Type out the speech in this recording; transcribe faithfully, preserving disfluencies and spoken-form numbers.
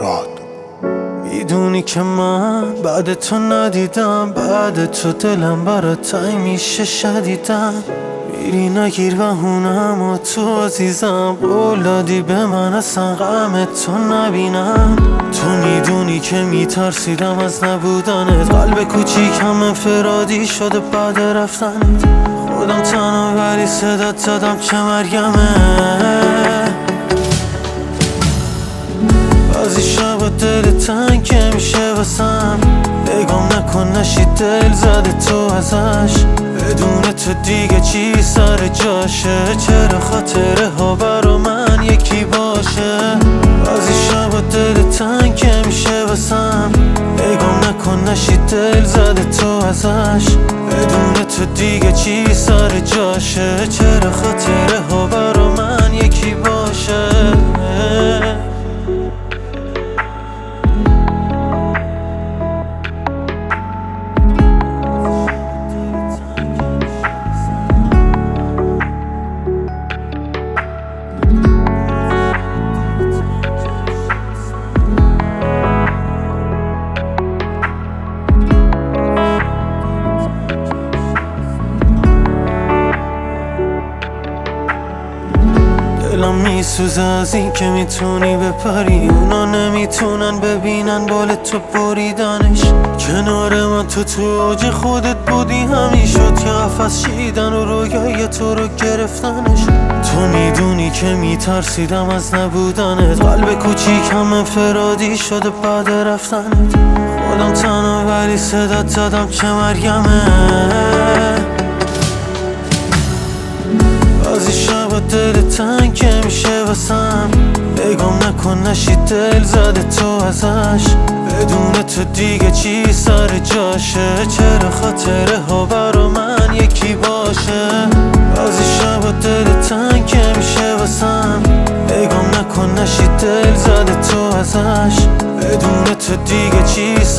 گاد. میدونی که من بعد تو ندیدم، بعد تو دلم برات تنگ میشه شدیدم. میری نگیر بهونم و تو عزیزم، قول دادی به من اصلا غم تو نبینم. تو میدونی که میترسیدم از نبودنت، قلب کوچیکم انفرادی شده بعد رفتنت. خودم تنها ولی صدات زدم چه مرگمه. بعضی شبا دل تنگ که میشه واسم، نگام نکن نشی دل زده تو ازش. بدون تو دیگه چی سر جاشه، چرا خاطره ها برا من یکی باشه. بعضی شبا دل تنگ که میشه واسم، نگام نکن نشی دل زده تو ازش. بدون تو دیگه چی سر جاشه، چرا خاطره ها برا من یکی باشه. دلم میسوزه از این که میتونی بپری، اونا نمیتونن ببینن بال تو بریدنش. کنار من تو تو اوج خودت بودی، همین شد که قفس شیدن و رویای تو رو گرفتنش. تو میدونی که میترسیدم از نبودنت، قلب کوچیکم انفرادی شده بعد رفتنت. خودم تنها ولی صدات زدم چه مرگمه. بعضی شبا دل تنگ که میشه واسم، نگام نکن نشی دل زده تو ازش. بدون تو دیگه چی سر جاشه، چرا خاطره ها برا من یکی باشه. بعضی شبا دل تنگ که میشه واسم، نگام نکن نشی دل زده تو ازش. بدون تو دیگه چی